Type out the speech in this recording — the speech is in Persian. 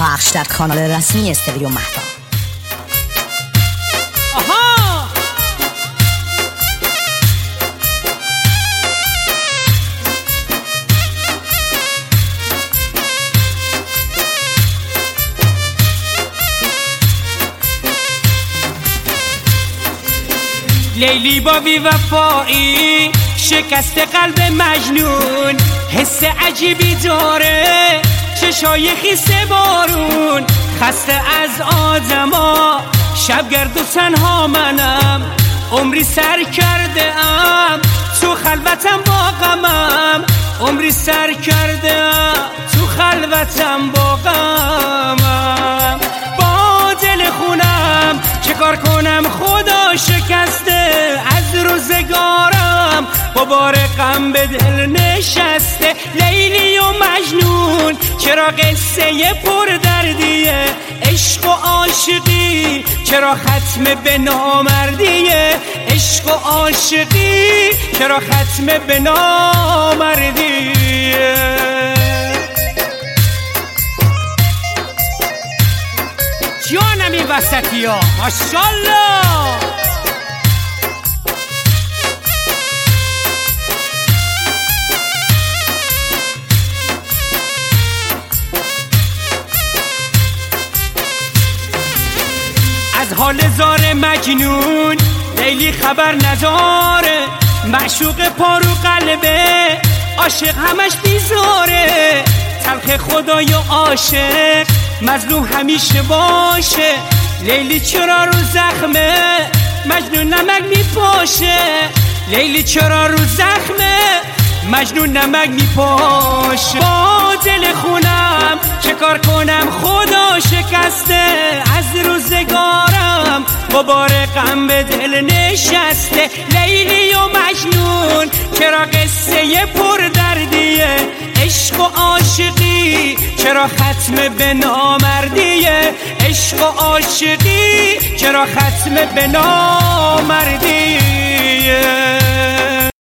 پخش در کانال رسمی استودیو مهتاب. آها لیلی با بی وفایی شکست قلب مجنون، حس عجیبی داره چشای خیس بارون، خسته از آدما شبگرد و تنها منم، عمری سر کرده ام تو خلوتم با غمم، عمری سر کرده ام تو خلوتم با غمم، با دل خونم چه کار کنم خدا شکسته از روزگارم، با بار غم به دل نشسته لیلی و مجنون، چرا قصه پر دردیه عشق و عاشقی، چرا ختم به نامردیه عشق و عاشقی، چرا ختم به نامردیه. جانم این وسطی ها ماشالله. از حال زار مجنون لیلی خبر نداره، معشوق پارو قلبه عاشق همش بیزاره، تلخ خدای عاشق مظلوم همیشه باشه، لیلی چرا رو زخمه مجنون نمک میپاشه، لیلی چرا رو زخمه مجنون نمک میپاشه، با دل خونم چه کار کنم خدا شکسته از روزگارم، با بار غم به دل نشسته لیلی و مجنون، چرا قصه پر دردیه عشق و عاشقی، چرا ختم به نامردیه عشق و عاشقی، چرا ختم به نامردیه.